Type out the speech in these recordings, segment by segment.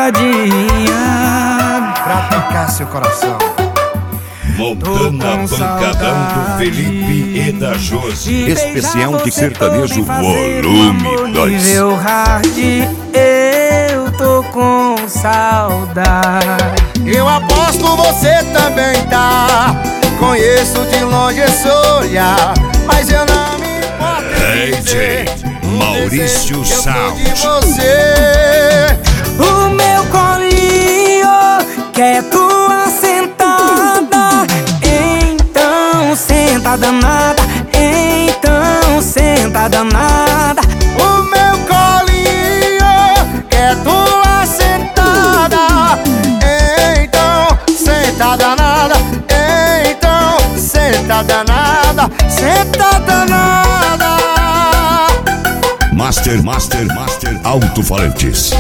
sentadinha pra tocar seu coração. Montando a pancadão do Felipe e da Josi. Especial de sertanejo volume 2. Nível hard, eu tô com saudade. Eu aposto você também tá. Conheço de longe esse olhar, mas eu não me importo em dizer Maurício que eu tô Sound. de você. O meu colinho quer tua sentada, então senta danada, então senta danada. O meu colinho quer tua sentada, então senta danada, então senta danada, senta danada. Master Alto-Falantes.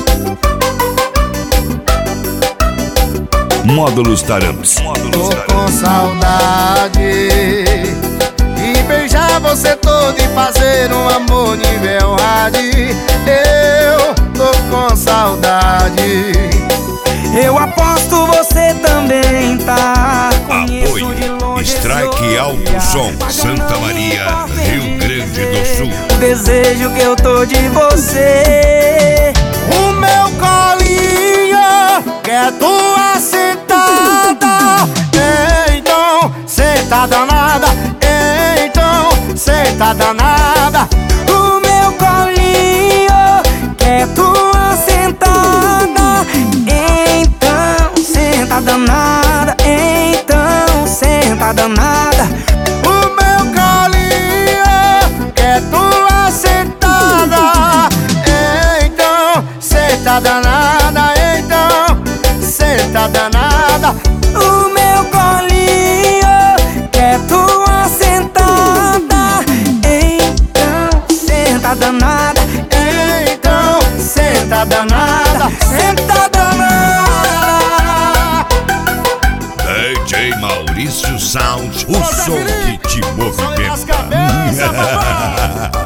Módulos Taramps. Tô com saudade de beijar você todo e fazer um amor nível hard. Eu tô com saudade. Eu aposto você também tá. Conheço de Apoio longe esse Strike Alto olhar, Som, mas eu Santa não Maria, posso Rio Grande do Sul. o desejo que eu tô de você. O meu colinho quer tua sentada, então senta danada, então senta danada. O meu colinho quer tua sentada, então senta danada, então senta danada. O meu colinho quer tua sentada, então senta danada, então senta danada. O meu colinho quer tua sentada, então senta danada, Então senta danada, senta danada. DJ Maurício Sound, o som que te Sonho nas movimenta. cabeças, papai.